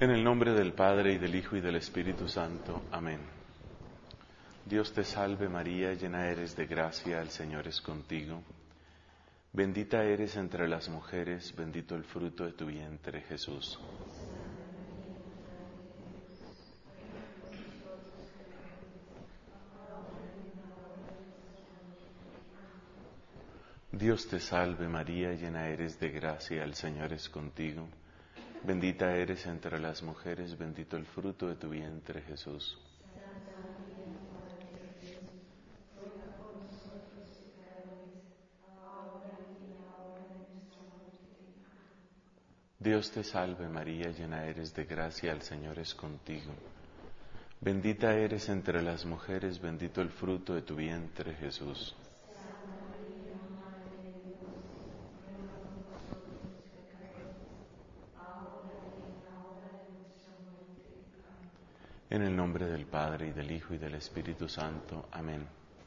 En el nombre del Padre, y del Hijo, y del Espíritu Santo. Amén. Dios te salve María, llena eres de gracia, el Señor es contigo. Bendita eres entre las mujeres, bendito el fruto de tu vientre, Jesús. Dios te salve María, llena eres de gracia, el Señor es contigo. Bendita eres entre las mujeres, bendito el fruto de tu vientre, Jesús. Dios te salve María, llena eres de gracia, el Señor es contigo. Bendita eres entre las mujeres, bendito el fruto de tu vientre, Jesús. En el nombre del Padre, y del Hijo, y del Espíritu Santo. Amén.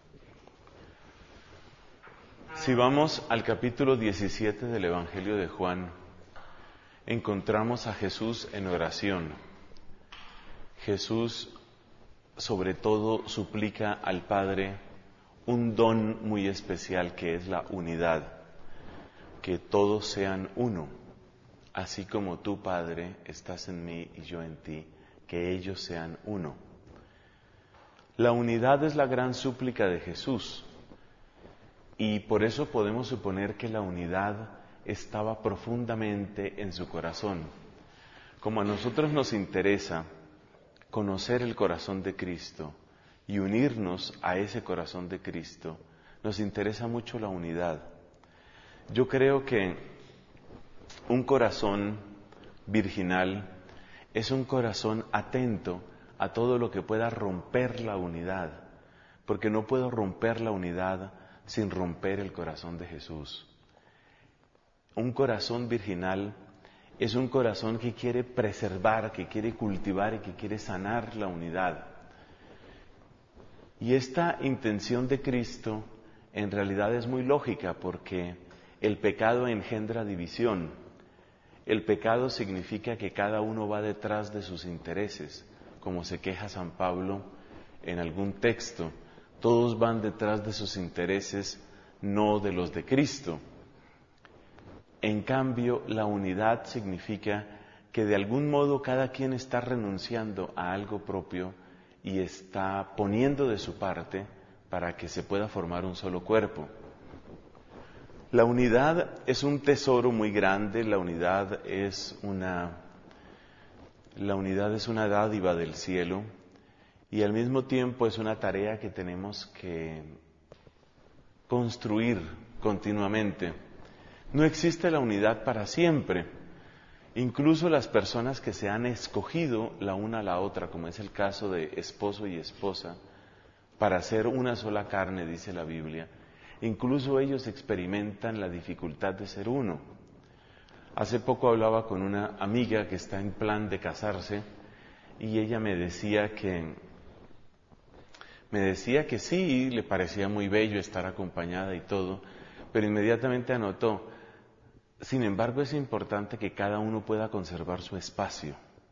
Si vamos al capítulo 17 del Evangelio de Juan, encontramos a Jesús en oración. Jesús, sobre todo, suplica al Padre un don muy especial que es la unidad, que todos sean uno, así como tú, Padre, estás en mí y yo en ti, que ellos sean uno. La unidad es la gran súplica de Jesús, y por eso podemos suponer que la unidad estaba profundamente en su corazón. Como a nosotros nos interesa conocer el corazón de Cristo y unirnos a ese corazón de Cristo, nos interesa mucho la unidad. Yo creo que un corazón virginal es un corazón atento a todo lo que pueda romper la unidad, porque no puedo romper la unidad sin romper el corazón de Jesús. Un corazón virginal es un corazón que quiere preservar, que quiere cultivar y que quiere sanar la unidad. Y esta intención de Cristo en realidad es muy lógica, porque el pecado engendra división. El pecado significa que cada uno va detrás de sus intereses, como se queja San Pablo en algún texto. Todos van detrás de sus intereses, no de los de Cristo. En cambio, la unidad significa que de algún modo cada quien está renunciando a algo propio y está poniendo de su parte para que se pueda formar un solo cuerpo. La unidad es un tesoro muy grande, la unidad es una dádiva del cielo, y al mismo tiempo es una tarea que tenemos que construir continuamente. No existe la unidad para siempre. Incluso las personas que se han escogido la una a la otra, como es el caso de esposo y esposa, para ser una sola carne, dice la Biblia, incluso ellos experimentan la dificultad de ser uno. Hace poco hablaba con una amiga que está en plan de casarse y ella me decía que sí, le parecía muy bello estar acompañada y todo, pero inmediatamente anotó: sin embargo, es importante que cada uno pueda conservar su espacio.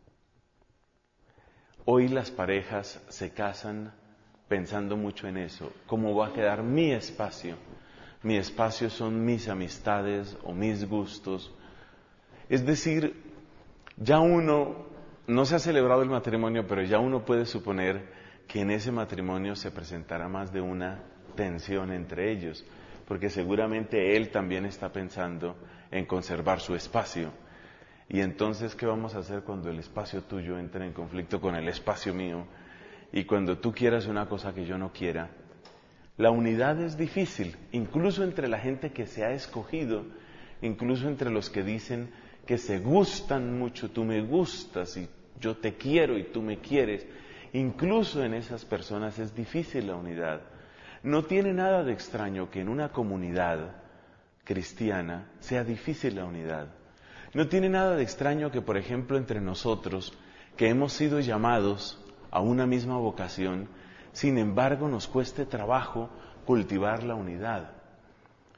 Hoy las parejas se casan pensando mucho en eso. ¿Cómo va a quedar mi espacio? Mi espacio son mis amistades o mis gustos. Es decir, ya uno, no se ha celebrado el matrimonio, pero ya uno puede suponer que en ese matrimonio se presentará más de una tensión entre ellos, porque seguramente él también está pensando en conservar su espacio. Y entonces, ¿qué vamos a hacer cuando el espacio tuyo entre en conflicto con el espacio mío? Y cuando tú quieras una cosa que yo no quiera. La unidad es difícil, incluso entre la gente que se ha escogido, incluso entre los que dicen que se gustan mucho, tú me gustas y yo te quiero y tú me quieres. Incluso en esas personas es difícil la unidad. No tiene nada de extraño que en una comunidad cristiana sea difícil la unidad. No tiene nada de extraño que, por ejemplo, entre nosotros, que hemos sido llamados a una misma vocación, sin embargo nos cueste trabajo cultivar la unidad.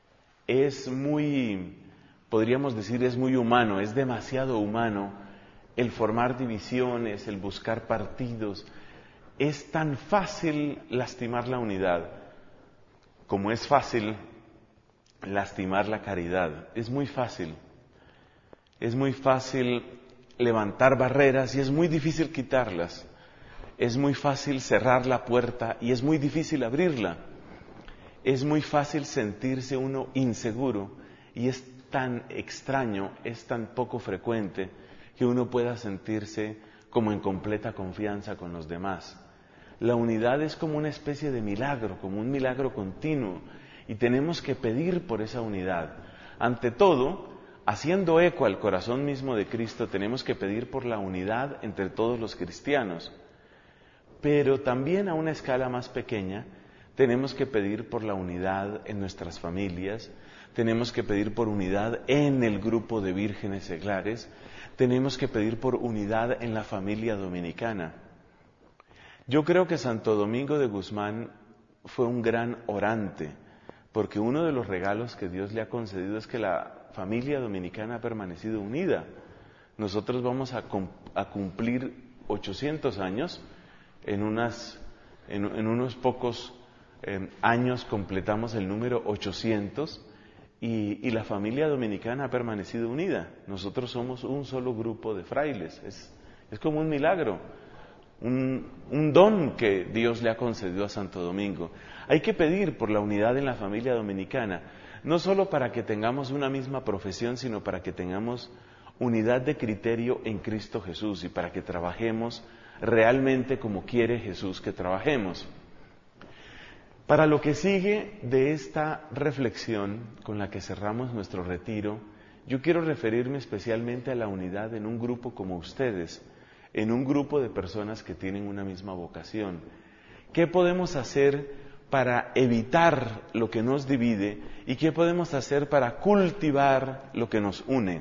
Es muy, podríamos decir, es muy humano, es demasiado humano el formar divisiones, el buscar partidos. Es tan fácil lastimar la unidad como es fácil lastimar la caridad. Es muy fácil. Es muy fácil levantar barreras y es muy difícil quitarlas. Es muy fácil cerrar la puerta y es muy difícil abrirla. Es muy fácil sentirse uno inseguro y es tan extraño, es tan poco frecuente que uno pueda sentirse como en completa confianza con los demás. La unidad es como una especie de milagro, como un milagro continuo, y tenemos que pedir por esa unidad. Ante todo, haciendo eco al corazón mismo de Cristo, tenemos que pedir por la unidad entre todos los cristianos. Pero también a una escala más pequeña, tenemos que pedir por la unidad en nuestras familias, tenemos que pedir por unidad en el grupo de vírgenes seglares, tenemos que pedir por unidad en la familia dominicana. Yo creo que Santo Domingo de Guzmán fue un gran orante, porque uno de los regalos que Dios le ha concedido es que la familia dominicana ha permanecido unida. Nosotros vamos a cumplir 800 años, en unos pocos años completamos el número 800 y la familia dominicana ha permanecido unida. Nosotros somos un solo grupo de frailes, es como un milagro. Un don que Dios le ha concedido a Santo Domingo. Hay que pedir por la unidad en la familia dominicana, no solo para que tengamos una misma profesión, sino para que tengamos unidad de criterio en Cristo Jesús y para que trabajemos realmente como quiere Jesús que trabajemos. Para lo que sigue de esta reflexión con la que cerramos nuestro retiro, yo quiero referirme especialmente a la unidad en un grupo como ustedes, en un grupo de personas que tienen una misma vocación. ¿Qué podemos hacer para evitar lo que nos divide y qué podemos hacer para cultivar lo que nos une?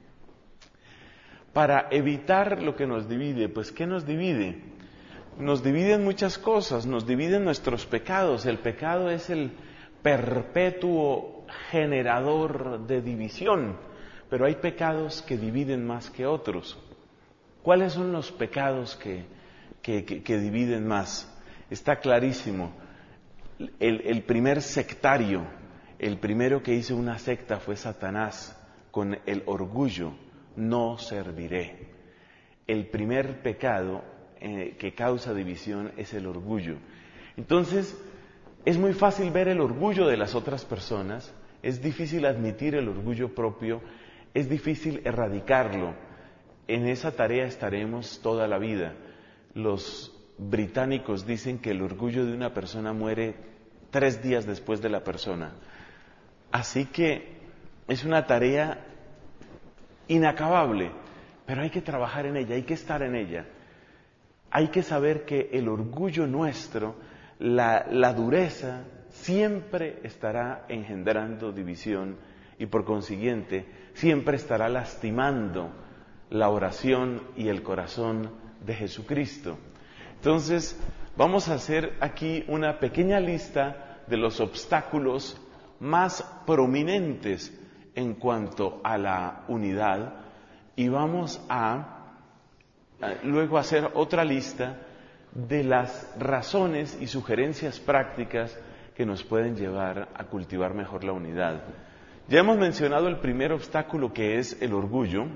Para evitar lo que nos divide, pues ¿qué nos divide? Nos dividen muchas cosas, nos dividen nuestros pecados. El pecado es el perpetuo generador de división, pero hay pecados que dividen más que otros. ¿Cuáles son los pecados que dividen más? Está clarísimo. El primer sectario, el primero que hizo una secta fue Satanás, con el orgullo, no serviré. El primer pecado que causa división es el orgullo. Entonces, es muy fácil ver el orgullo de las otras personas, es difícil admitir el orgullo propio, es difícil erradicarlo. En esa tarea estaremos toda la vida. Los británicos dicen que el orgullo de una persona muere 3 días después de la persona. Así que es una tarea inacabable, pero hay que trabajar en ella, hay que estar en ella. Hay que saber que el orgullo nuestro, la dureza, siempre estará engendrando división y por consiguiente siempre estará lastimando la oración y el corazón de Jesucristo. Entonces, vamos a hacer aquí una pequeña lista de los obstáculos más prominentes en cuanto a la unidad y vamos a luego hacer otra lista de las razones y sugerencias prácticas que nos pueden llevar a cultivar mejor la unidad. Ya hemos mencionado el primer obstáculo, que es el orgullo.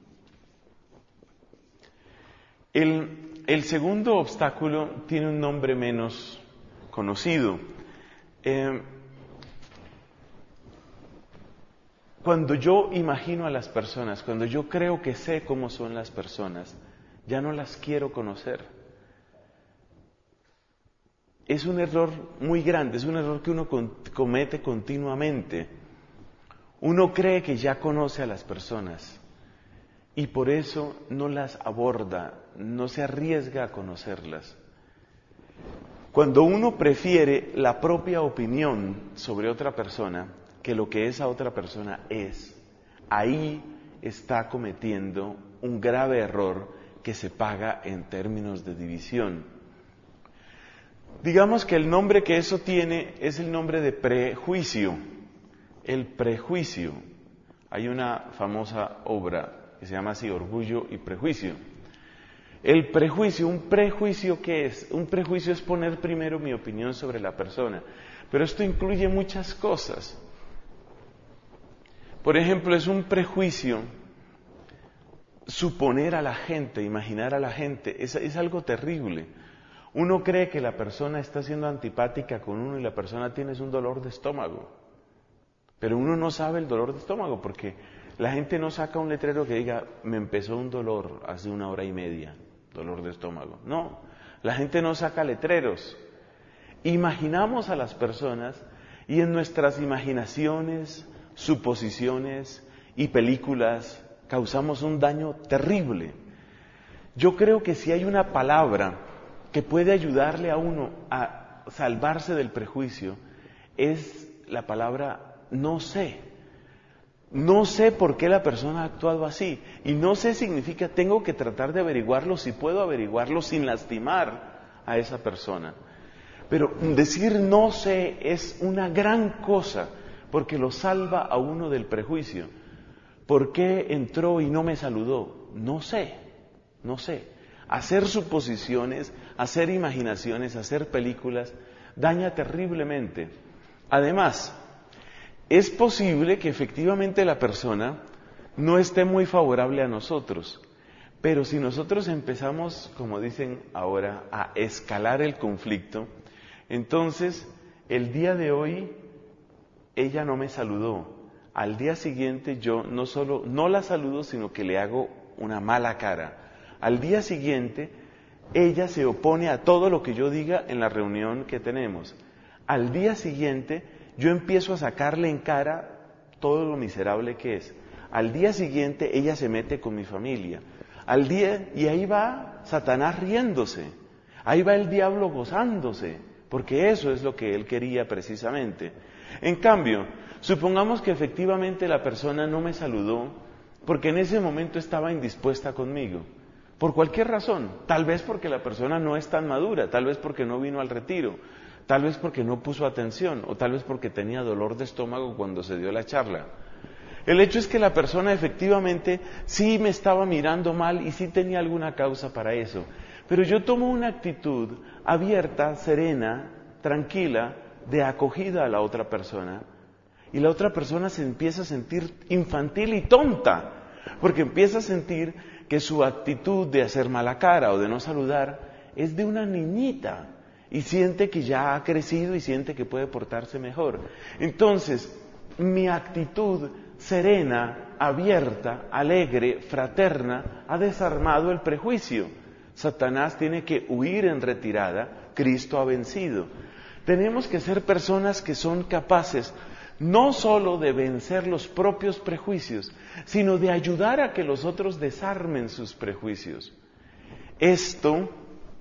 El segundo obstáculo tiene un nombre menos conocido. Cuando yo imagino a las personas, cuando yo creo que sé cómo son las personas, ya no las quiero conocer. Es un error muy grande, es un error que uno comete continuamente. Uno cree que ya conoce a las personas y por eso no las aborda, no se arriesga a conocerlas. Cuando uno prefiere la propia opinión sobre otra persona que lo que esa otra persona es, ahí está cometiendo un grave error que se paga en términos de división. Digamos que el nombre que eso tiene es el nombre de prejuicio. El prejuicio. Hay una famosa obra que se llama así, Orgullo y Prejuicio. El prejuicio, ¿un prejuicio qué es? Un prejuicio es poner primero mi opinión sobre la persona, pero esto incluye muchas cosas. Por ejemplo, es un prejuicio suponer a la gente, imaginar a la gente, es algo terrible. Uno cree que la persona está siendo antipática con uno y la persona tiene un dolor de estómago, pero uno no sabe el dolor de estómago porque la gente no saca un letrero que diga, me empezó un dolor hace 1 hora y media, dolor de estómago. No, la gente no saca letreros. Imaginamos a las personas y en nuestras imaginaciones, suposiciones y películas causamos un daño terrible. Yo creo que si hay una palabra que puede ayudarle a uno a salvarse del prejuicio, es la palabra no sé. No sé por qué la persona ha actuado así. Y no sé significa tengo que tratar de averiguarlo si puedo averiguarlo sin lastimar a esa persona. Pero decir no sé es una gran cosa porque lo salva a uno del prejuicio. ¿Por qué entró y no me saludó? No sé. Hacer suposiciones, hacer imaginaciones, hacer películas, daña terriblemente. Además, es posible que efectivamente la persona no esté muy favorable a nosotros, pero si nosotros empezamos, como dicen ahora, a escalar el conflicto, entonces el día de hoy ella no me saludó. Al día siguiente yo no solo no la saludo, sino que le hago una mala cara. Al día siguiente ella se opone a todo lo que yo diga en la reunión que tenemos. Al día siguiente yo empiezo a sacarle en cara todo lo miserable que es. Al día siguiente ella se mete con mi familia. Y ahí va Satanás riéndose. Ahí va el diablo gozándose, porque eso es lo que él quería precisamente. En cambio, supongamos que efectivamente la persona no me saludó porque en ese momento estaba indispuesta conmigo. Por cualquier razón, tal vez porque la persona no es tan madura, tal vez porque no vino al retiro, tal vez porque no puso atención o tal vez porque tenía dolor de estómago cuando se dio la charla. El hecho es que la persona efectivamente sí me estaba mirando mal y sí tenía alguna causa para eso. Pero yo tomo una actitud abierta, serena, tranquila, de acogida a la otra persona. Y la otra persona se empieza a sentir infantil y tonta, porque empieza a sentir que su actitud de hacer mala cara o de no saludar es de una niñita. Y siente que ya ha crecido y siente que puede portarse mejor. Entonces, mi actitud serena, abierta, alegre, fraterna, ha desarmado el prejuicio. Satanás tiene que huir en retirada, Cristo ha vencido. Tenemos que ser personas que son capaces no solo de vencer los propios prejuicios, sino de ayudar a que los otros desarmen sus prejuicios. Esto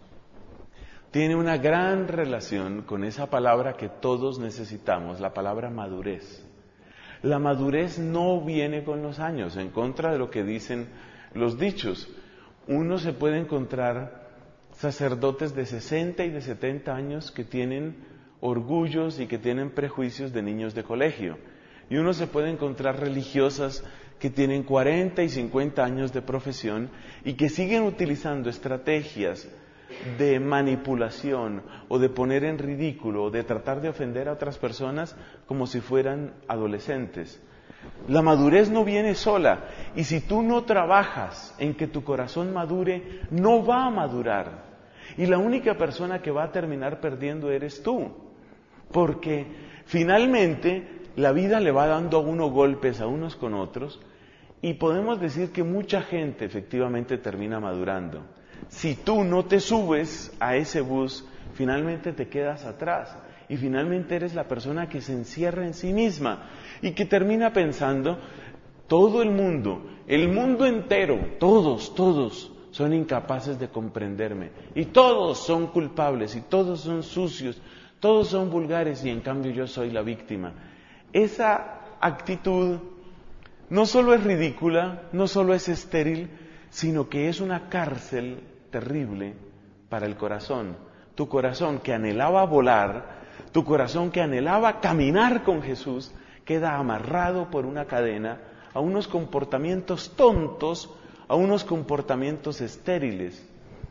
tiene una gran relación con esa palabra que todos necesitamos, la palabra madurez. La madurez no viene con los años, en contra de lo que dicen los dichos. Uno se puede encontrar sacerdotes de 60 y de 70 años que tienen orgullos y que tienen prejuicios de niños de colegio. Y uno se puede encontrar religiosas que tienen 40 y 50 años de profesión y que siguen utilizando estrategias de manipulación o de poner en ridículo o de tratar de ofender a otras personas como si fueran adolescentes. La madurez no viene sola y si tú no trabajas en que tu corazón madure, no va a madurar. Y la única persona que va a terminar perdiendo eres tú, porque finalmente la vida le va dando a uno golpes a unos con otros y podemos decir que mucha gente efectivamente termina madurando. Si tú no te subes a ese bus, finalmente te quedas atrás y finalmente eres la persona que se encierra en sí misma y que termina pensando, todo el mundo entero, todos son incapaces de comprenderme y todos son culpables y todos son sucios, todos son vulgares y en cambio yo soy la víctima. Esa actitud no solo es ridícula, no solo es estéril, sino que es una cárcel terrible para el corazón. Tu corazón que anhelaba volar, tu corazón que anhelaba caminar con Jesús, queda amarrado por una cadena a unos comportamientos tontos, a unos comportamientos estériles.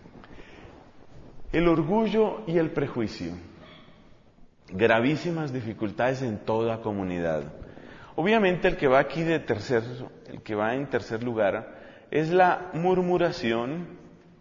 El orgullo y el prejuicio. Gravísimas dificultades en toda comunidad. Obviamente el que va en tercer lugar es la murmuración.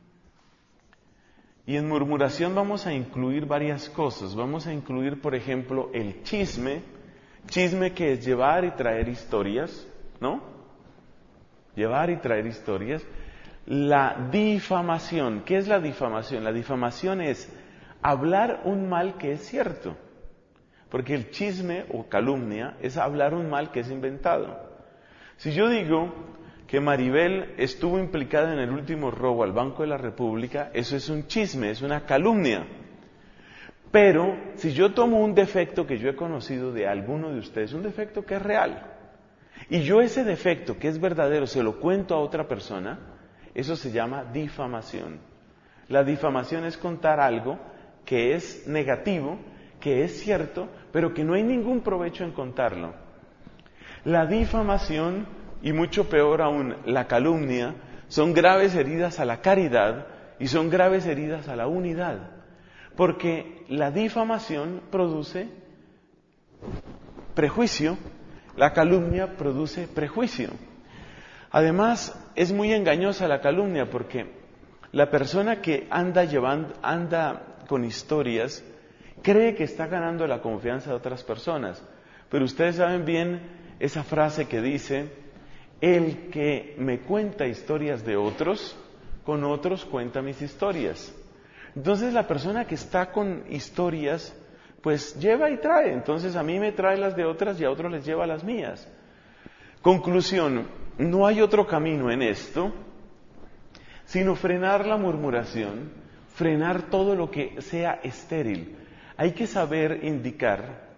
Y en murmuración vamos a incluir varias cosas. Vamos a incluir, por ejemplo, el chisme. Chisme que es llevar y traer historias, ¿no? Llevar y traer historias. La difamación. ¿Qué es la difamación? La difamación es hablar un mal que es cierto. Porque el chisme o calumnia es hablar un mal que es inventado. Si yo digo que Maribel estuvo implicada en el último robo al Banco de la República, eso es un chisme, es una calumnia. Pero si yo tomo un defecto que yo he conocido de alguno de ustedes, un defecto que es real, y yo ese defecto que es verdadero se lo cuento a otra persona, eso se llama difamación. La difamación es contar algo que es negativo, que es cierto, pero que no hay ningún provecho en contarlo. La difamación, y mucho peor aún, la calumnia, son graves heridas a la caridad y son graves heridas a la unidad. Porque la difamación produce prejuicio, la calumnia produce prejuicio. Además, es muy engañosa la calumnia porque la persona que anda con historias cree que está ganando la confianza de otras personas. Pero ustedes saben bien esa frase que dice: el que me cuenta historias de otros, con otros cuenta mis historias. Entonces la persona que está con historias, pues lleva y trae. Entonces a mí me trae las de otras y a otros les lleva las mías. Conclusión, no hay otro camino en esto, sino frenar la murmuración, frenar todo lo que sea estéril. Hay que saber indicar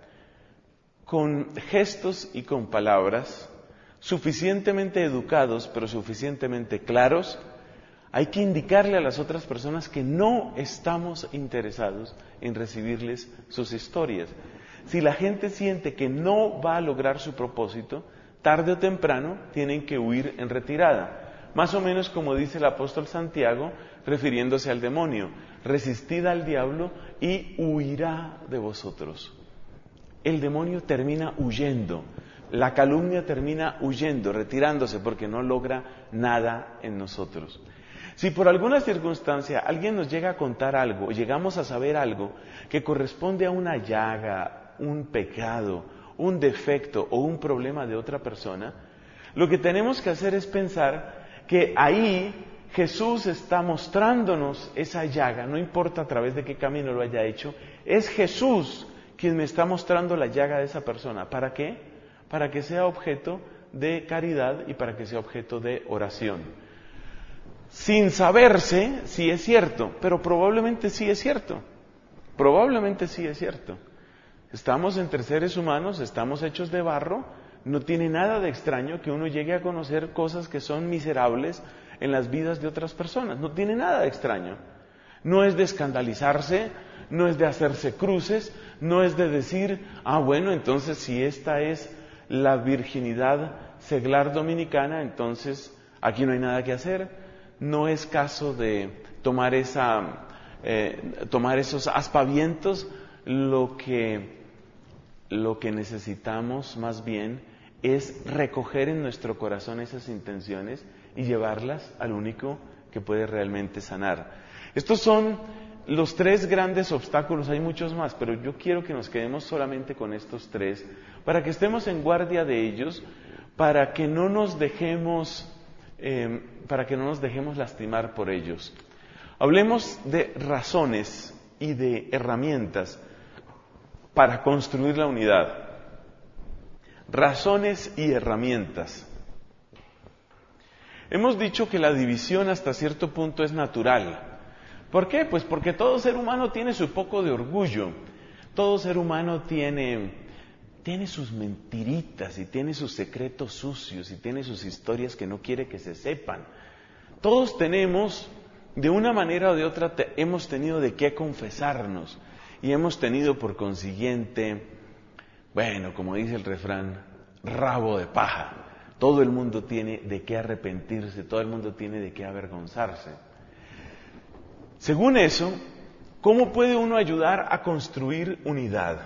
con gestos y con palabras suficientemente educados, pero suficientemente claros, hay que indicarle a las otras personas que no estamos interesados en recibirles sus historias. Si la gente siente que no va a lograr su propósito, tarde o temprano tienen que huir en retirada. Más o menos como dice el apóstol Santiago, refiriéndose al demonio: resistid al diablo y huirá de vosotros. El demonio termina huyendo. La calumnia termina huyendo, retirándose, porque no logra nada en nosotros. Si por alguna circunstancia alguien nos llega a contar algo, llegamos a saber algo que corresponde a una llaga, un pecado, un defecto o un problema de otra persona, lo que tenemos que hacer es pensar que ahí Jesús está mostrándonos esa llaga, no importa a través de qué camino lo haya hecho, es Jesús quien me está mostrando la llaga de esa persona. ¿Para qué? Para que sea objeto de caridad y para que sea objeto de oración. Sin saberse si es cierto, pero probablemente sí es cierto. Probablemente sí es cierto. Estamos entre seres humanos, estamos hechos de barro, no tiene nada de extraño que uno llegue a conocer cosas que son miserables en las vidas de otras personas, no tiene nada de extraño. No es de escandalizarse, no es de hacerse cruces, no es de decir, bueno, entonces si esta es la virginidad seglar dominicana, entonces aquí no hay nada que hacer. No es caso de tomar esos aspavientos. Lo que necesitamos más bien es recoger en nuestro corazón esas intenciones y llevarlas al único que puede realmente sanar. Estos son los 3 grandes obstáculos, hay muchos más, pero yo quiero que nos quedemos solamente con estos 3, para que estemos en guardia de ellos, para que no nos dejemos lastimar por ellos. Hablemos de razones y de herramientas para construir la unidad. Razones y herramientas. Hemos dicho que la división hasta cierto punto es natural. ¿Por qué? Pues porque todo ser humano tiene su poco de orgullo. Todo ser humano tiene sus mentiritas y tiene sus secretos sucios y tiene sus historias que no quiere que se sepan. Todos tenemos, de una manera o de otra, hemos tenido de qué confesarnos y hemos tenido por consiguiente, bueno, como dice el refrán, rabo de paja. Todo el mundo tiene de qué arrepentirse, todo el mundo tiene de qué avergonzarse. Según eso, ¿cómo puede uno ayudar a construir unidad?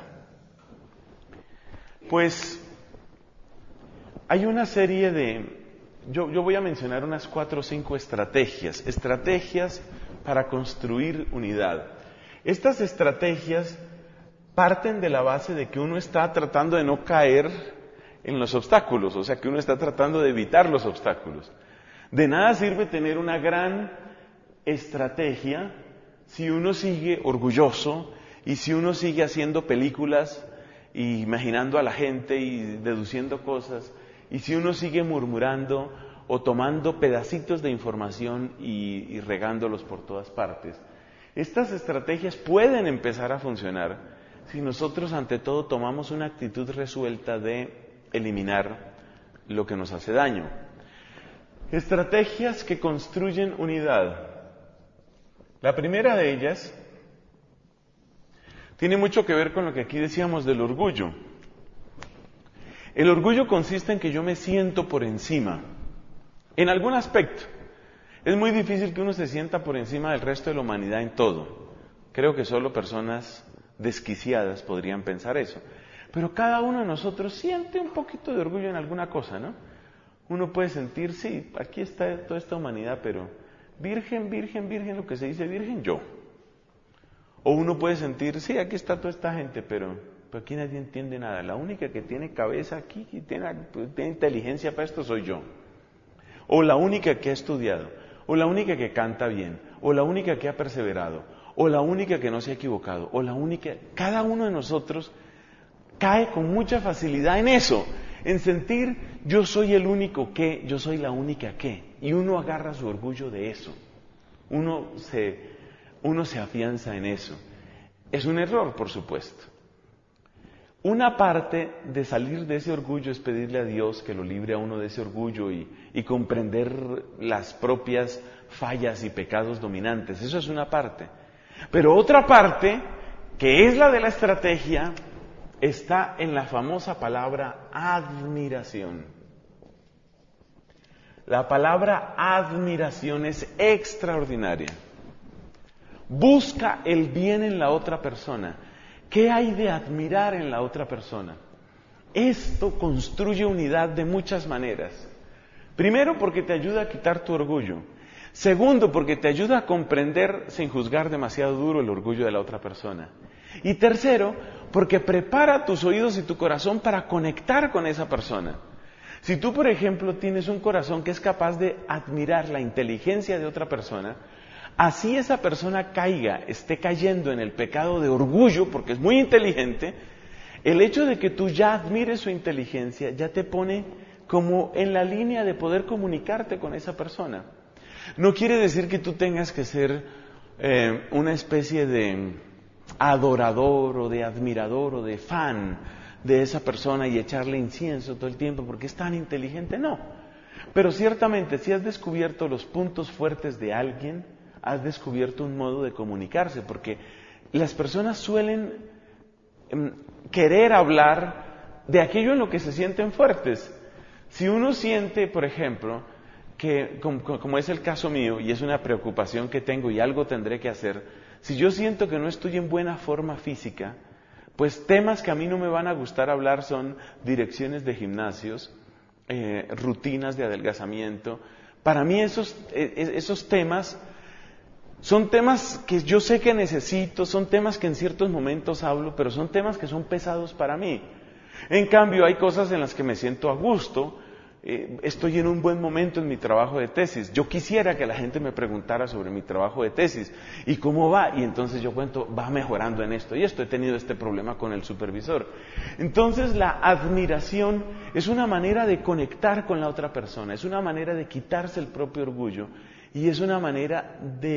Pues hay una serie de... Yo voy a mencionar unas 4 o 5 estrategias para construir unidad. Estas estrategias parten de la base de que uno está tratando de no caer en los obstáculos, o sea, que uno está tratando de evitar los obstáculos. De nada sirve tener una gran estrategia si uno sigue orgulloso y si uno sigue haciendo películas y imaginando a la gente y deduciendo cosas, y si uno sigue murmurando o tomando pedacitos de información y regándolos por todas partes. Estas estrategias pueden empezar a funcionar si nosotros ante todo tomamos una actitud resuelta de eliminar lo que nos hace daño. Estrategias que construyen unidad. La primera de ellas tiene mucho que ver con lo que aquí decíamos del orgullo. El orgullo consiste en que yo me siento por encima, en algún aspecto. Es muy difícil que uno se sienta por encima del resto de la humanidad en todo. Creo que solo personas desquiciadas podrían pensar eso. Pero cada uno de nosotros siente un poquito de orgullo en alguna cosa, ¿no? Uno puede sentir, sí, aquí está toda esta humanidad, pero virgen, virgen, virgen, lo que se dice virgen, yo. O uno puede sentir, sí, aquí está toda esta gente, pero aquí nadie entiende nada. La única que tiene cabeza aquí, que tiene inteligencia para esto, soy yo. O la única que ha estudiado, o la única que canta bien, o la única que ha perseverado, o la única que no se ha equivocado, o la única... Cada uno de nosotros cae con mucha facilidad en eso, en sentir yo soy el único que, yo soy la única que, y uno agarra su orgullo de eso, uno se afianza en eso. Es un error, por supuesto. Una parte de salir de ese orgullo es pedirle a Dios que lo libre a uno de ese orgullo y comprender las propias fallas y pecados dominantes. Eso es una parte. Pero otra parte, que es la de la estrategia, está en la famosa palabra admiración. La palabra admiración es extraordinaria. Busca el bien en la otra persona. ¿Qué hay de admirar en la otra persona? Esto construye unidad de muchas maneras. Primero, porque te ayuda a quitar tu orgullo. Segundo, porque te ayuda a comprender sin juzgar demasiado duro el orgullo de la otra persona. Y tercero, porque prepara tus oídos y tu corazón para conectar con esa persona. Si tú, por ejemplo, tienes un corazón que es capaz de admirar la inteligencia de otra persona, así esa persona esté cayendo en el pecado de orgullo, porque es muy inteligente, el hecho de que tú ya admires su inteligencia ya te pone como en la línea de poder comunicarte con esa persona. No quiere decir que tú tengas que ser una especie de adorador o de admirador o de fan de esa persona y echarle incienso todo el tiempo porque es tan inteligente, no. Pero ciertamente si has descubierto los puntos fuertes de alguien, has descubierto un modo de comunicarse, porque las personas suelen querer hablar de aquello en lo que se sienten fuertes. Si uno siente, por ejemplo, que, como es el caso mío, y es una preocupación que tengo y algo tendré que hacer, si yo siento que no estoy en buena forma física, pues temas que a mí no me van a gustar hablar son direcciones de gimnasios, rutinas de adelgazamiento. Para mí esos temas son temas que yo sé que necesito, son temas que en ciertos momentos hablo, pero son temas que son pesados para mí. En cambio, hay cosas en las que me siento a gusto, estoy en un buen momento en mi trabajo de tesis. Yo quisiera que la gente me preguntara sobre mi trabajo de tesis y cómo va, y entonces yo cuento, va mejorando en esto y esto, he tenido este problema con el supervisor. Entonces la admiración es una manera de conectar con la otra persona, es una manera de quitarse el propio orgullo y es una manera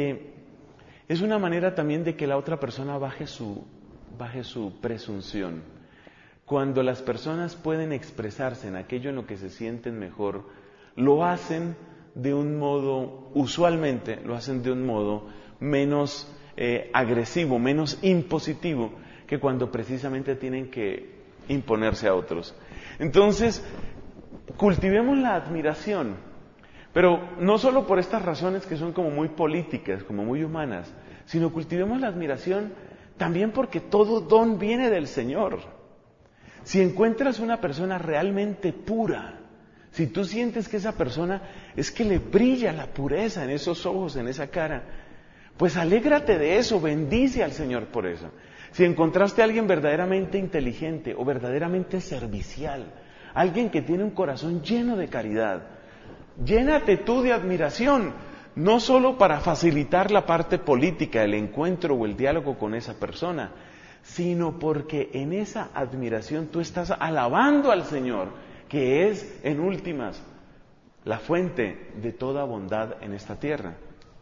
también de que la otra persona baje su presunción. Cuando las personas pueden expresarse en aquello en lo que se sienten mejor, lo hacen de un modo, usualmente lo hacen de un modo menos agresivo, menos impositivo, que cuando precisamente tienen que imponerse a otros. Entonces, cultivemos la admiración, pero no solo por estas razones que son como muy políticas, como muy humanas, sino cultivemos la admiración también porque todo don viene del Señor. Si encuentras una persona realmente pura, si tú sientes que esa persona es que le brilla la pureza en esos ojos, en esa cara, pues alégrate de eso, bendice al Señor por eso. Si encontraste a alguien verdaderamente inteligente o verdaderamente servicial, alguien que tiene un corazón lleno de caridad, llénate tú de admiración, no solo para facilitar la parte política, el encuentro o el diálogo con esa persona, sino porque en esa admiración tú estás alabando al Señor, que es, en últimas, la fuente de toda bondad en esta tierra.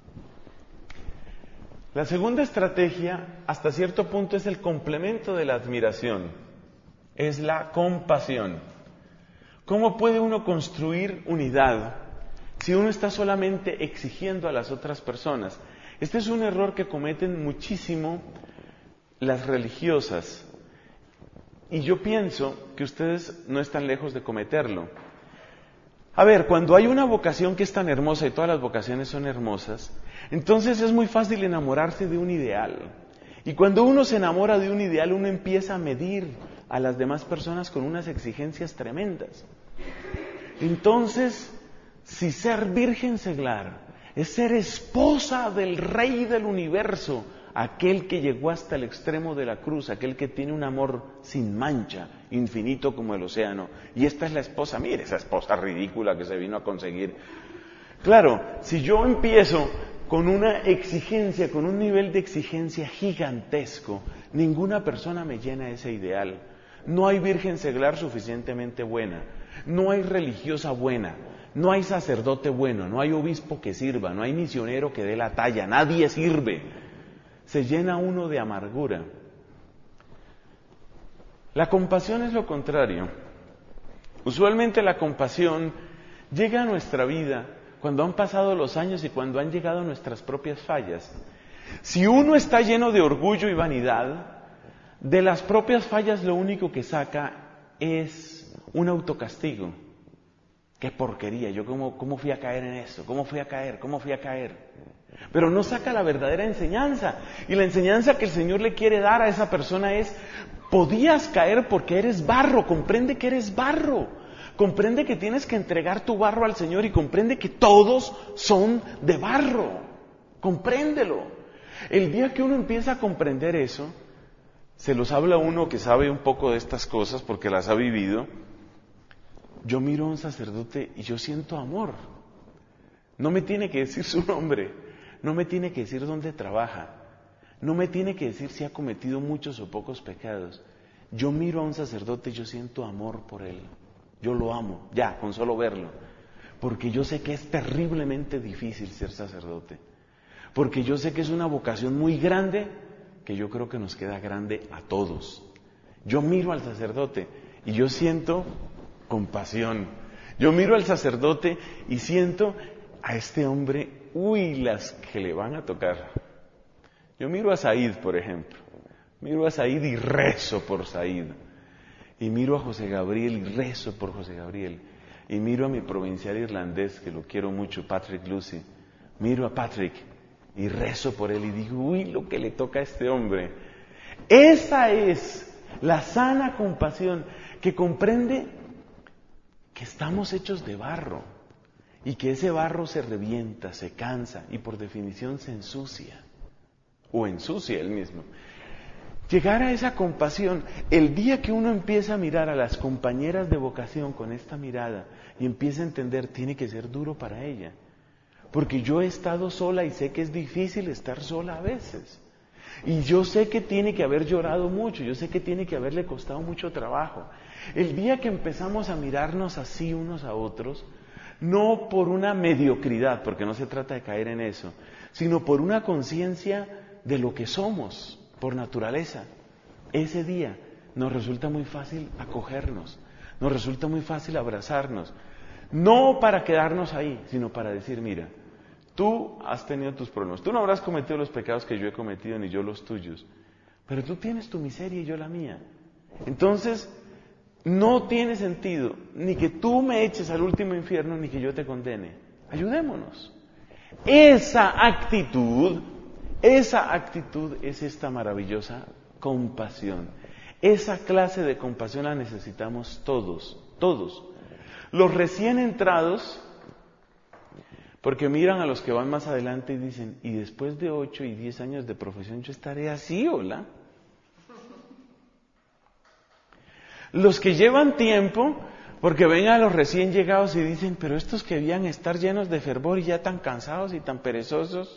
La segunda estrategia, hasta cierto punto, es el complemento de la admiración, es la compasión. ¿Cómo puede uno construir unidad si uno está solamente exigiendo a las otras personas? Este es un error que cometen muchísimo las religiosas, y yo pienso que ustedes no están lejos de cometerlo. A ver, cuando hay una vocación que es tan hermosa, y todas las vocaciones son hermosas, entonces es muy fácil enamorarse de un ideal. Y cuando uno se enamora de un ideal, uno empieza a medir a las demás personas con unas exigencias tremendas. Entonces, si ser virgen seglar es ser esposa del Rey del Universo, aquel que llegó hasta el extremo de la cruz, aquel que tiene un amor sin mancha, infinito como el océano, y esta es la esposa, mire esa esposa ridícula que se vino a conseguir. Claro, si yo empiezo con una exigencia, con un nivel de exigencia gigantesco, ninguna persona me llena ese ideal. No hay virgen seglar suficientemente buena, no hay religiosa buena, no hay sacerdote bueno, no hay obispo que sirva, no hay misionero que dé la talla, nadie sirve. Se llena uno de amargura. La compasión es lo contrario. Usualmente la compasión llega a nuestra vida cuando han pasado los años y cuando han llegado nuestras propias fallas. Si uno está lleno de orgullo y vanidad, de las propias fallas lo único que saca es un autocastigo. ¡Qué porquería! Yo cómo fui a caer en eso, ¿cómo fui a caer? Pero no saca la verdadera enseñanza. Y la enseñanza que el Señor le quiere dar a esa persona es: podías caer porque eres barro, comprende que eres barro, comprende que tienes que entregar tu barro al Señor y comprende que todos son de barro, compréndelo. El día que uno empieza a comprender eso, se los habla uno que sabe un poco de estas cosas porque las ha vivido. Yo miro a un sacerdote y yo siento amor. No me tiene que decir su nombre, no me tiene que decir dónde trabaja, no me tiene que decir si ha cometido muchos o pocos pecados. Yo miro a un sacerdote y yo siento amor por él. Yo lo amo, ya, con solo verlo. Porque yo sé que es terriblemente difícil ser sacerdote. Porque yo sé que es una vocación muy grande, que yo creo que nos queda grande a todos. Yo miro al sacerdote y yo siento compasión. Yo miro al sacerdote y siento a este hombre, las que le van a tocar. Yo miro a Said, por ejemplo. Miro a Said y rezo por Said. Y miro a José Gabriel y rezo por José Gabriel. Y miro a mi provincial irlandés, que lo quiero mucho, Patrick Lucy. Miro a Patrick y rezo por él y digo, lo que le toca a este hombre. Esa es la sana compasión que comprende que estamos hechos de barro y que ese barro se revienta, se cansa y por definición se ensucia o ensucia él mismo. Llegar a esa compasión, el día que uno empieza a mirar a las compañeras de vocación con esta mirada y empieza a entender, tiene que ser duro para ella. Porque yo he estado sola y sé que es difícil estar sola a veces. Y yo sé que tiene que haber llorado mucho, yo sé que tiene que haberle costado mucho trabajo. El día que empezamos a mirarnos así unos a otros, no por una mediocridad, porque no se trata de caer en eso, sino por una conciencia de lo que somos por naturaleza, ese día nos resulta muy fácil acogernos, nos resulta muy fácil abrazarnos, no para quedarnos ahí, sino para decir, mira, tú has tenido tus problemas, tú no habrás cometido los pecados que yo he cometido, ni yo los tuyos, pero tú tienes tu miseria y yo la mía. Entonces, No tiene sentido ni que tú me eches al último infierno ni que yo te condene. Ayudémonos. Esa actitud es esta maravillosa compasión. Esa clase de compasión la necesitamos todos. Los recién entrados, porque miran a los que van más adelante y dicen, y después de 8 y 10 años de profesión yo estaré así, ¿hola? Los que llevan tiempo, porque ven a los recién llegados y dicen, pero estos que debían estar llenos de fervor y ya tan cansados y tan perezosos.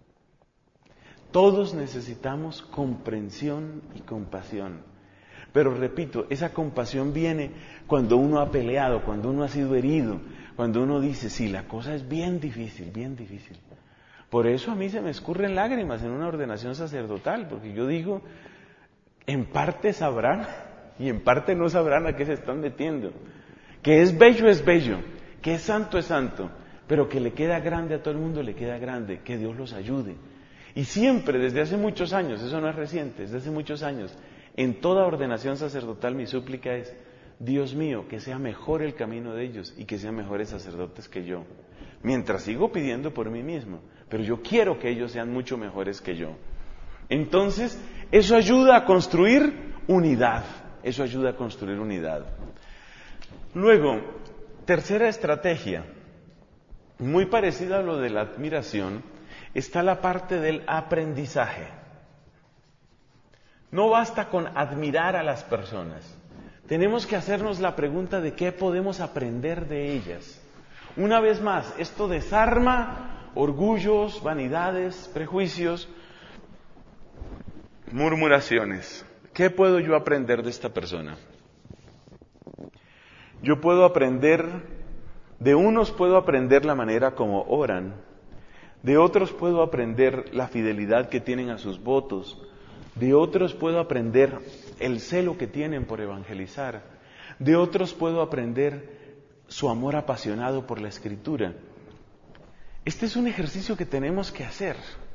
Todos necesitamos comprensión y compasión. Pero repito, esa compasión viene cuando uno ha peleado, cuando uno ha sido herido, cuando uno dice, sí, la cosa es bien difícil, bien difícil. Por eso a mí se me escurren lágrimas en una ordenación sacerdotal, porque yo digo, en parte sabrán y en parte no sabrán a qué se están metiendo. Que es bello, que es santo, pero que le queda grande a todo el mundo, le queda grande, que Dios los ayude. Y siempre, desde hace muchos años, eso no es reciente, desde hace muchos años, en toda ordenación sacerdotal mi súplica es, Dios mío, que sea mejor el camino de ellos y que sean mejores sacerdotes que yo. Mientras sigo pidiendo por mí mismo, pero yo quiero que ellos sean mucho mejores que yo. Entonces, eso ayuda a construir unidad. Luego, tercera estrategia, muy parecida a lo de la admiración, está la parte del aprendizaje. No basta con admirar a las personas. Tenemos que hacernos la pregunta de qué podemos aprender de ellas. Una vez más, esto desarma orgullos, vanidades, prejuicios, murmuraciones. ¿Qué puedo yo aprender de esta persona? Yo puedo aprender, de unos puedo aprender la manera como oran, de otros puedo aprender la fidelidad que tienen a sus votos, de otros puedo aprender el celo que tienen por evangelizar, de otros puedo aprender su amor apasionado por la Escritura. Este es un ejercicio que tenemos que hacer.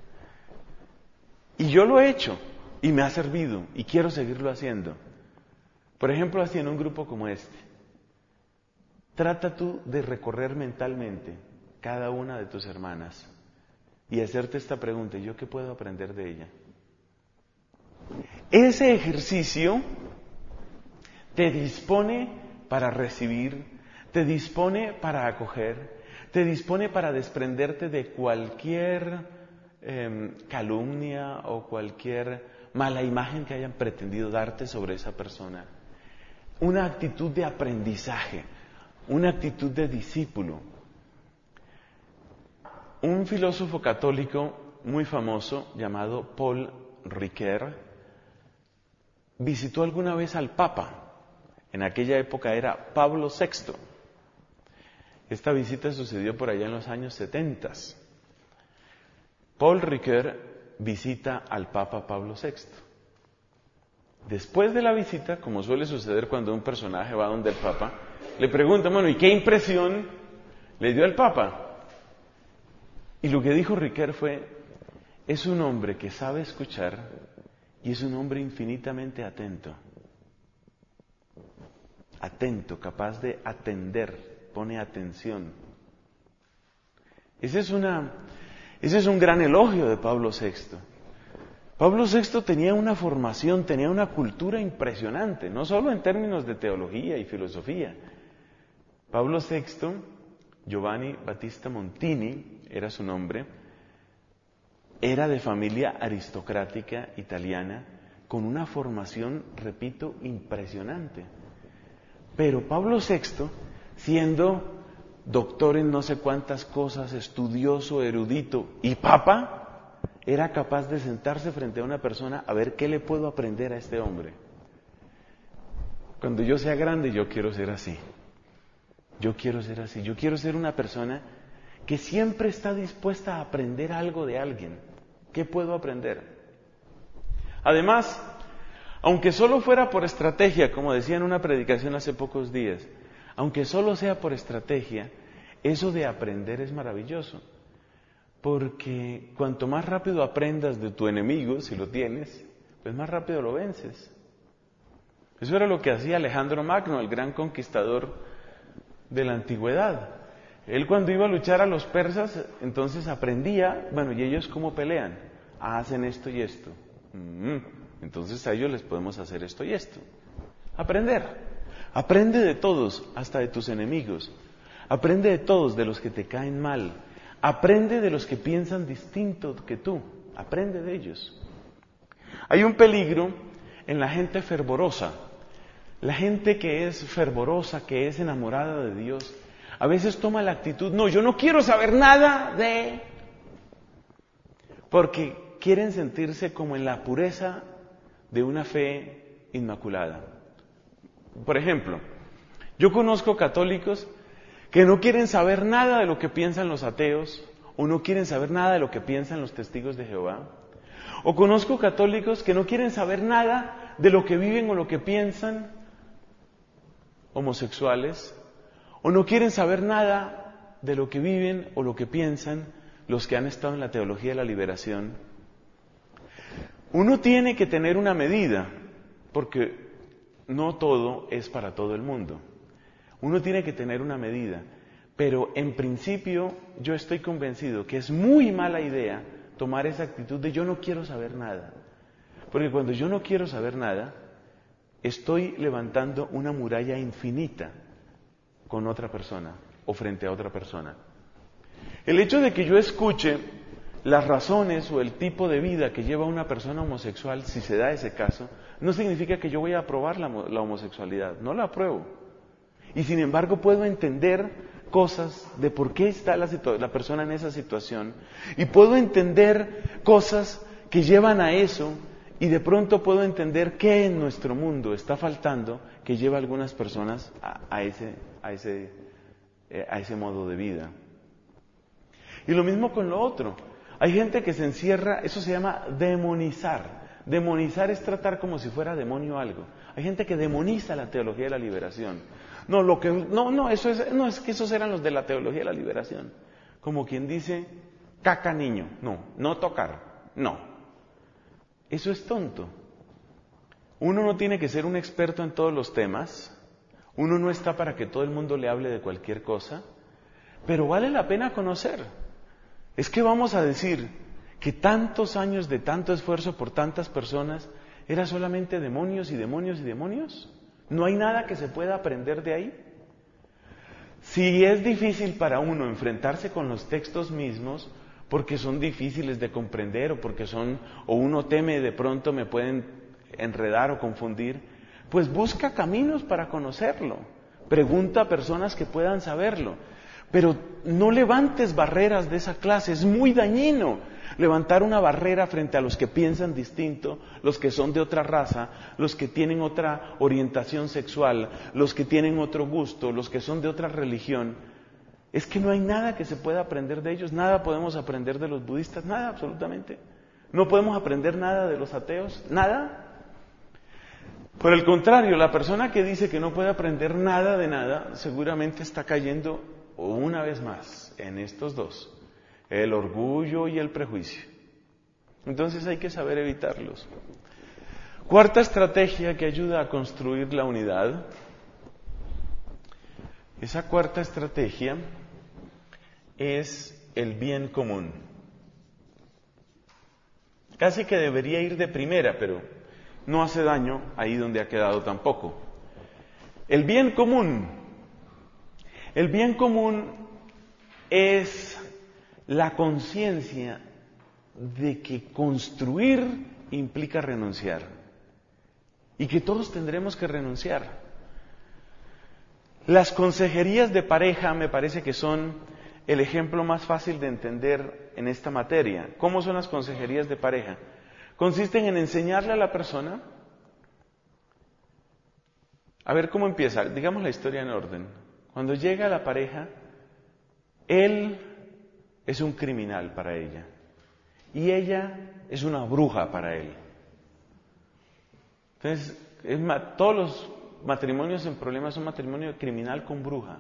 Y yo lo he hecho, y me ha servido, y quiero seguirlo haciendo. Por ejemplo, así en un grupo como este. Trata tú de recorrer mentalmente cada una de tus hermanas y hacerte esta pregunta, ¿yo qué puedo aprender de ella? Ese ejercicio te dispone para recibir, te dispone para acoger, te dispone para desprenderte de cualquier calumnia o cualquier mala imagen que hayan pretendido darte sobre esa persona. Una actitud de aprendizaje, una actitud de discípulo. Un filósofo católico muy famoso llamado Paul Ricoeur visitó alguna vez al Papa. En aquella época era Pablo VI. Esta visita sucedió por allá en los años 70. Paul Ricoeur visita al Papa Pablo VI. Después de la visita, como suele suceder cuando un personaje va donde el Papa, le pregunta, bueno, ¿y qué impresión le dio al Papa? Y lo que dijo Ricoeur fue, es un hombre que sabe escuchar y es un hombre infinitamente atento. Atento, capaz de atender, pone atención. Ese es un gran elogio de Pablo VI. Pablo VI tenía una formación, tenía una cultura impresionante, no solo en términos de teología y filosofía. Pablo VI, Giovanni Battista Montini, era su nombre, era de familia aristocrática italiana, con una formación, repito, impresionante. Pero Pablo VI, siendo doctor en no sé cuántas cosas, estudioso, erudito y papa, era capaz de sentarse frente a una persona a ver qué le puedo aprender a este hombre. Cuando yo sea grande, yo quiero ser así. Yo quiero ser una persona que siempre está dispuesta a aprender algo de alguien. ¿Qué puedo aprender? Además, aunque solo fuera por estrategia, como decía en una predicación hace pocos días, aunque solo sea por estrategia, eso de aprender es maravilloso. Porque cuanto más rápido aprendas de tu enemigo, si lo tienes, pues más rápido lo vences. Eso era lo que hacía Alejandro Magno, el gran conquistador de la antigüedad. Él cuando iba a luchar a los persas, entonces aprendía, bueno, ¿y ellos cómo pelean? Hacen esto y esto. Entonces a ellos les podemos hacer esto y esto. Aprender. Aprende de todos, hasta de tus enemigos. Aprende de todos, de los que te caen mal. Aprende de los que piensan distinto que tú. Aprende de ellos. Hay un peligro en la gente fervorosa. La gente que es fervorosa, que es enamorada de Dios, a veces toma la actitud, no, yo no quiero saber nada de... Porque quieren sentirse como en la pureza de una fe inmaculada. Por ejemplo, yo conozco católicos que no quieren saber nada de lo que piensan los ateos, o no quieren saber nada de lo que piensan los testigos de Jehová. O conozco católicos que no quieren saber nada de lo que viven o lo que piensan homosexuales, o no quieren saber nada de lo que viven o lo que piensan los que han estado en la teología de la liberación. Uno tiene que tener una medida, porque no todo es para todo el mundo. Uno tiene que tener una medida, pero en principio yo estoy convencido que es muy mala idea tomar esa actitud de yo no quiero saber nada. Porque cuando yo no quiero saber nada, estoy levantando una muralla infinita con otra persona o frente a otra persona. El hecho de que yo escuche las razones o el tipo de vida que lleva una persona homosexual, si se da ese caso, no significa que yo voy a aprobar la homosexualidad, no la apruebo. Y sin embargo puedo entender cosas de por qué está la persona en esa situación, y puedo entender cosas que llevan a eso, y de pronto puedo entender qué en nuestro mundo está faltando que lleva a algunas personas a ese modo de vida. Y lo mismo con lo otro. Hay gente que se encierra, eso se llama demonizar. Demonizar es tratar como si fuera demonio algo. Hay gente que demoniza la teología de la liberación. No, es que esos eran los de la teología de la liberación. Como quien dice, caca niño, no tocar, no. Eso es tonto. Uno no tiene que ser un experto en todos los temas. Uno no está para que todo el mundo le hable de cualquier cosa. Pero vale la pena conocer. Es que vamos a decir que tantos años de tanto esfuerzo por tantas personas era solamente demonios y demonios y demonios. ¿No hay nada que se pueda aprender de ahí? Si es difícil para uno enfrentarse con los textos mismos, porque son difíciles de comprender o uno teme de pronto me pueden enredar o confundir, pues busca caminos para conocerlo. Pregunta a personas que puedan saberlo. Pero no levantes barreras de esa clase, es muy dañino levantar una barrera frente a los que piensan distinto, los que son de otra raza, los que tienen otra orientación sexual, los que tienen otro gusto, los que son de otra religión. Es que no hay nada que se pueda aprender de ellos, nada podemos aprender de los budistas, nada absolutamente. No podemos aprender nada de los ateos, nada. Por el contrario, la persona que dice que no puede aprender nada de nada, seguramente está cayendo una vez más en estos dos, el orgullo y el prejuicio. Entonces hay que saber evitarlos. Cuarta estrategia que ayuda a construir la unidad. Esa cuarta estrategia es el bien común. Casi que debería ir de primera, pero no hace daño ahí donde ha quedado tampoco. El bien común. El bien común es la conciencia de que construir implica renunciar y que todos tendremos que renunciar. Las consejerías de pareja me parece que son el ejemplo más fácil de entender en esta materia. ¿Cómo son las consejerías de pareja? Consisten en enseñarle a la persona, a ver cómo empieza, digamos la historia en orden. Cuando llega la pareja, él es un criminal para ella y ella es una bruja para él. Entonces, todos los matrimonios en problemas son matrimonio criminal con bruja.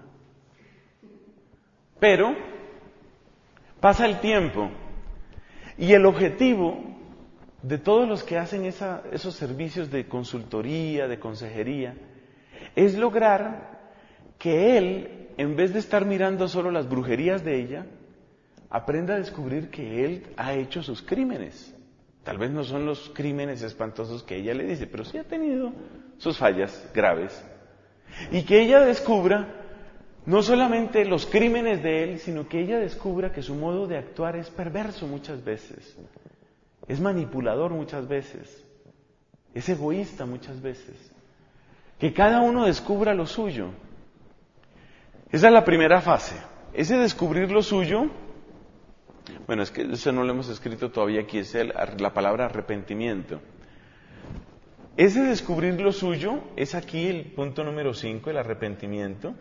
Pero pasa el tiempo y el objetivo de todos los que hacen esos servicios de consultoría, de consejería, es lograr que él, en vez de estar mirando solo las brujerías de ella, aprenda a descubrir que él ha hecho sus crímenes. Tal vez no son los crímenes espantosos que ella le dice, pero sí ha tenido sus fallas graves. Y que ella descubra no solamente los crímenes de él, sino que ella descubra que su modo de actuar es perverso muchas veces. Es manipulador muchas veces, es egoísta muchas veces. Que cada uno descubra lo suyo. Esa es la primera fase. Ese descubrir lo suyo, bueno, es que eso no lo hemos escrito todavía aquí, es la palabra arrepentimiento. Ese descubrir lo suyo es aquí el punto número 5, el arrepentimiento.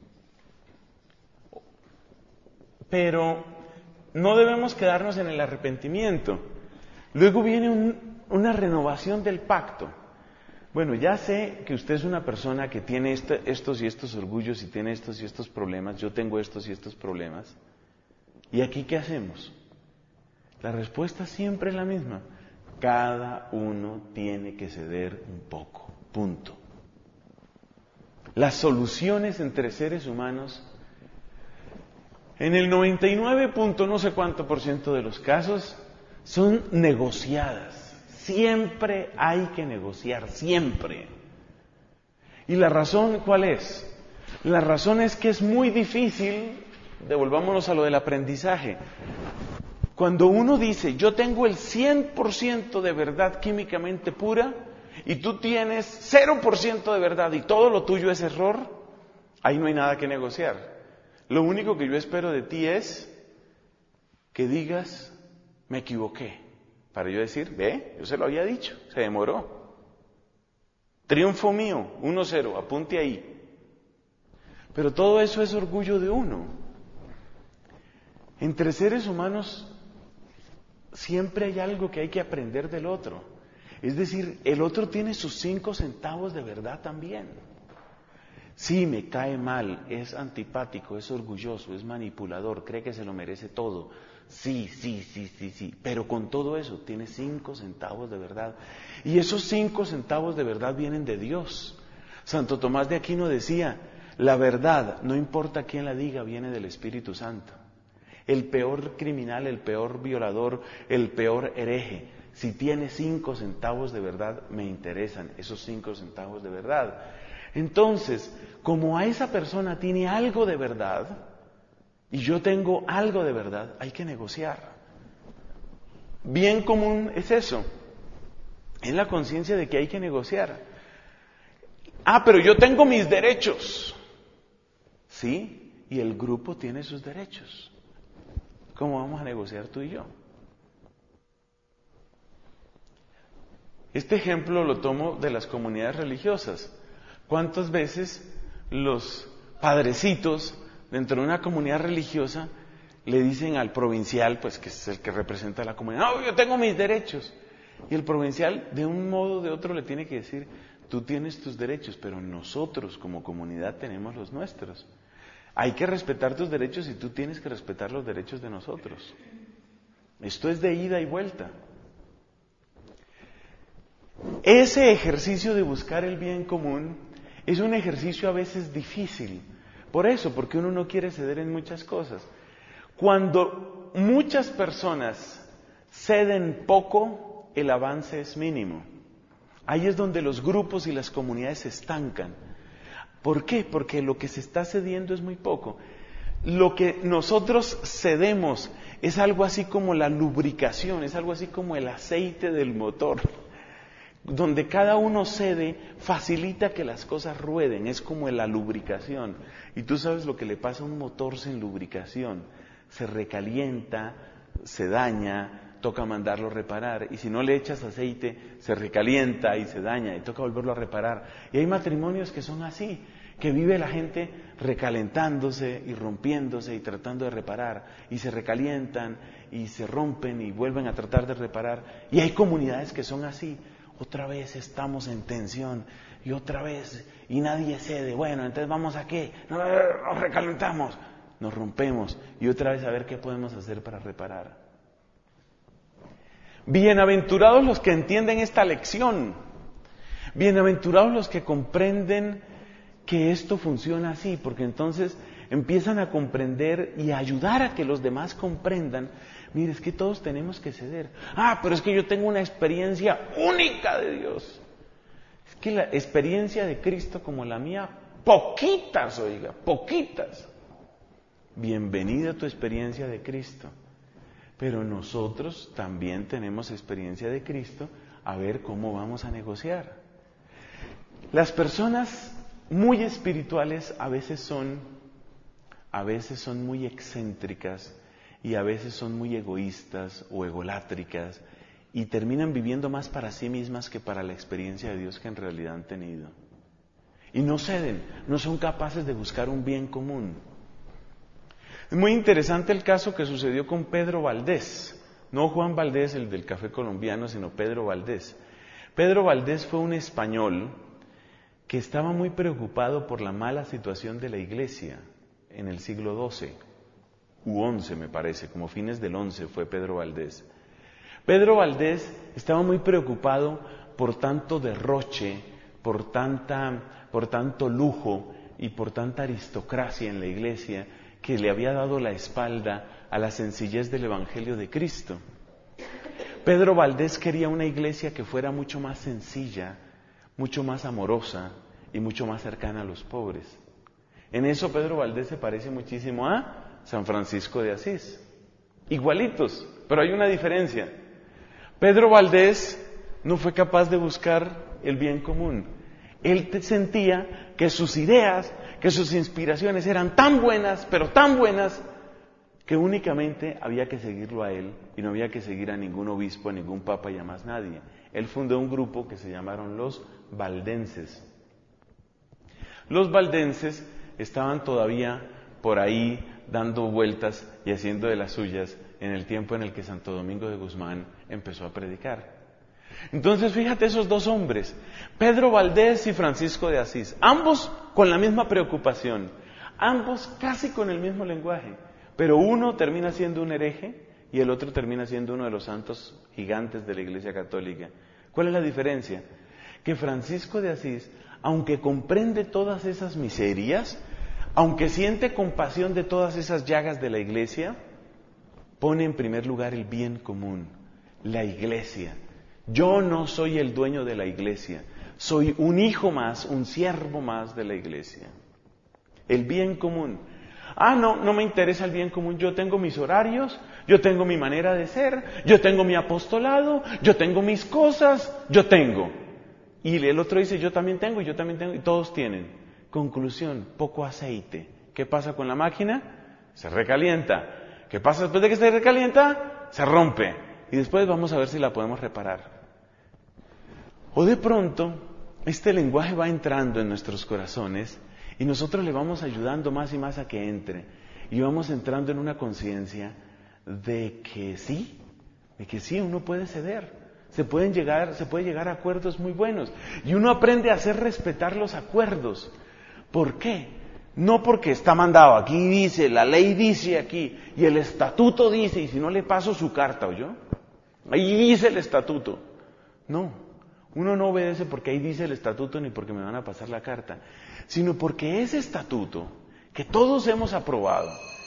Pero no debemos quedarnos en el arrepentimiento. Luego viene una renovación del pacto. Bueno, ya sé que usted es una persona que tiene estos y estos orgullos y tiene estos y estos problemas. Yo tengo estos y estos problemas. ¿Y aquí qué hacemos? La respuesta siempre es la misma. Cada uno tiene que ceder un poco. Punto. Las soluciones entre seres humanos, en el 99 no sé cuánto % de los casos, son negociadas. Siempre hay que negociar, siempre. ¿Y la razón cuál es? La razón es que es muy difícil, devolvámonos a lo del aprendizaje. Cuando uno dice, yo tengo el 100% de verdad químicamente pura, y tú tienes 0% de verdad y todo lo tuyo es error, ahí no hay nada que negociar. Lo único que yo espero de ti es que digas, me equivoqué. Para yo decir, ve, yo se lo había dicho, se demoró. Triunfo mío, 1-0, apunte ahí. Pero todo eso es orgullo de uno. Entre seres humanos siempre hay algo que hay que aprender del otro. Es decir, el otro tiene sus 5 centavos de verdad también. Sí, me cae mal, es antipático, es orgulloso, es manipulador, cree que se lo merece todo. Sí, pero con todo eso tiene 5 centavos de verdad. Y esos 5 centavos de verdad vienen de Dios. Santo Tomás de Aquino decía, la verdad, no importa quién la diga, viene del Espíritu Santo. El peor criminal, el peor violador, el peor hereje, si tiene 5 centavos de verdad, me interesan esos 5 centavos de verdad. Entonces, como a esa persona tiene algo de verdad, y yo tengo algo de verdad, hay que negociar. Bien común es eso, es la conciencia de que hay que negociar. Pero yo tengo mis derechos. Sí, y el grupo tiene sus derechos. ¿Cómo vamos a negociar tú y yo? Este ejemplo lo tomo de las comunidades religiosas. ¿Cuántas veces los padrecitos dentro de una comunidad religiosa le dicen al provincial, pues que es el que representa a la comunidad, no, yo tengo mis derechos? Y el provincial, de un modo o de otro, le tiene que decir, tú tienes tus derechos, pero nosotros como comunidad tenemos los nuestros. Hay que respetar tus derechos y tú tienes que respetar los derechos de nosotros. Esto es de ida y vuelta. Ese ejercicio de buscar el bien común es un ejercicio a veces difícil. Por eso, porque uno no quiere ceder en muchas cosas. Cuando muchas personas ceden poco, el avance es mínimo. Ahí es donde los grupos y las comunidades se estancan. ¿Por qué? Porque lo que se está cediendo es muy poco. Lo que nosotros cedemos es algo así como la lubricación, es algo así como el aceite del motor. Donde cada uno cede, facilita que las cosas rueden, es como la lubricación. Y tú sabes lo que le pasa a un motor sin lubricación. Se recalienta, se daña, toca mandarlo a reparar. Y si no le echas aceite, se recalienta y se daña y toca volverlo a reparar. Y hay matrimonios que son así, que vive la gente recalentándose y rompiéndose y tratando de reparar. Y se recalientan y se rompen y vuelven a tratar de reparar. Y hay comunidades que son así. Otra vez estamos en tensión y otra vez y nadie cede. Bueno, entonces vamos a qué, nos recalentamos, nos rompemos y otra vez a ver qué podemos hacer para reparar. Bienaventurados los que entienden esta lección. Bienaventurados los que comprenden que esto funciona así, porque entonces empiezan a comprender y a ayudar a que los demás comprendan. Mire, es que todos tenemos que ceder. Pero es que yo tengo una experiencia única de Dios. Es que la experiencia de Cristo como la mía, poquitas, oiga, poquitas. Bienvenida tu experiencia de Cristo. Pero nosotros también tenemos experiencia de Cristo, a ver cómo vamos a negociar. Las personas muy espirituales a veces son muy excéntricas y a veces son muy egoístas o egolátricas y terminan viviendo más para sí mismas que para la experiencia de Dios que en realidad han tenido. Y no ceden, no son capaces de buscar un bien común. Es muy interesante el caso que sucedió con Pedro Valdés, no Juan Valdés, el del café colombiano, sino Pedro Valdés. Pedro Valdés fue un español que estaba muy preocupado por la mala situación de la iglesia en el siglo XII, u XI me parece, como fines del XI fue Pedro Valdés. Pedro Valdés estaba muy preocupado por tanto derroche, por tanto lujo y por tanta aristocracia en la iglesia que le había dado la espalda a la sencillez del Evangelio de Cristo. Pedro Valdés quería una iglesia que fuera mucho más sencilla, mucho más amorosa y mucho más cercana a los pobres. En eso Pedro Valdés se parece muchísimo a San Francisco de Asís. Igualitos, pero hay una diferencia. Pedro Valdés no fue capaz de buscar el bien común. Él sentía que sus ideas, que sus inspiraciones eran tan buenas, pero tan buenas, que únicamente había que seguirlo a él y no había que seguir a ningún obispo, a ningún papa y a más nadie. Él fundó un grupo que se llamaron los valdenses. Los valdenses estaban todavía por ahí dando vueltas y haciendo de las suyas en el tiempo en el que Santo Domingo de Guzmán empezó a predicar. Entonces fíjate esos dos hombres, Pedro Valdés y Francisco de Asís, ambos con la misma preocupación, ambos casi con el mismo lenguaje, pero uno termina siendo un hereje y el otro termina siendo uno de los santos gigantes de la Iglesia Católica. ¿Cuál es la diferencia? Que Francisco de Asís, aunque comprende todas esas miserias, aunque siente compasión de todas esas llagas de la Iglesia, pone en primer lugar el bien común, la Iglesia. Yo no soy el dueño de la Iglesia, soy un hijo más, un siervo más de la Iglesia. El bien común. No me interesa el bien común, yo tengo mis horarios, yo tengo mi manera de ser, yo tengo mi apostolado, yo tengo mis cosas, yo tengo. Y el otro dice, yo también tengo, y todos tienen. Conclusión, poco aceite. ¿Qué pasa con la máquina? Se recalienta. ¿Qué pasa después de que se recalienta? Se rompe. Y después vamos a ver si la podemos reparar. O de pronto, este lenguaje va entrando en nuestros corazones y nosotros le vamos ayudando más y más a que entre. Y vamos entrando en una conciencia de que sí, uno puede ceder. Se puede llegar a acuerdos muy buenos. Y uno aprende a hacer respetar los acuerdos. ¿Por qué? No porque está mandado, aquí dice, la ley dice aquí, y el estatuto dice, y si no le paso su carta, ¿oyó? Ahí dice el estatuto. No, uno no obedece porque ahí dice el estatuto ni porque me van a pasar la carta, sino porque ese estatuto que todos hemos aprobado,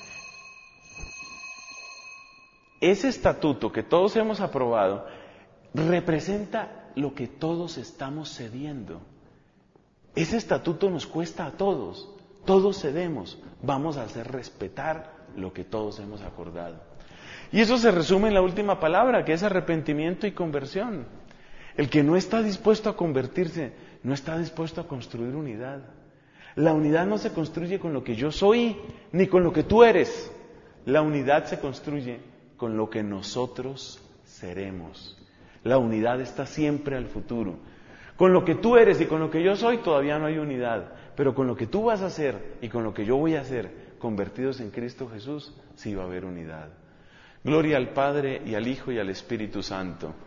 representa lo que todos estamos cediendo. Ese estatuto nos cuesta a todos cedemos, vamos a hacer respetar lo que todos hemos acordado. Y eso se resume en la última palabra, que es arrepentimiento y conversión. El que no está dispuesto a convertirse, no está dispuesto a construir unidad. La unidad no se construye con lo que yo soy, ni con lo que tú eres. La unidad se construye con lo que nosotros seremos. La unidad está siempre al futuro. Con lo que tú eres y con lo que yo soy todavía no hay unidad, pero con lo que tú vas a hacer y con lo que yo voy a hacer, convertidos en Cristo Jesús, sí va a haber unidad. Gloria al Padre y al Hijo y al Espíritu Santo.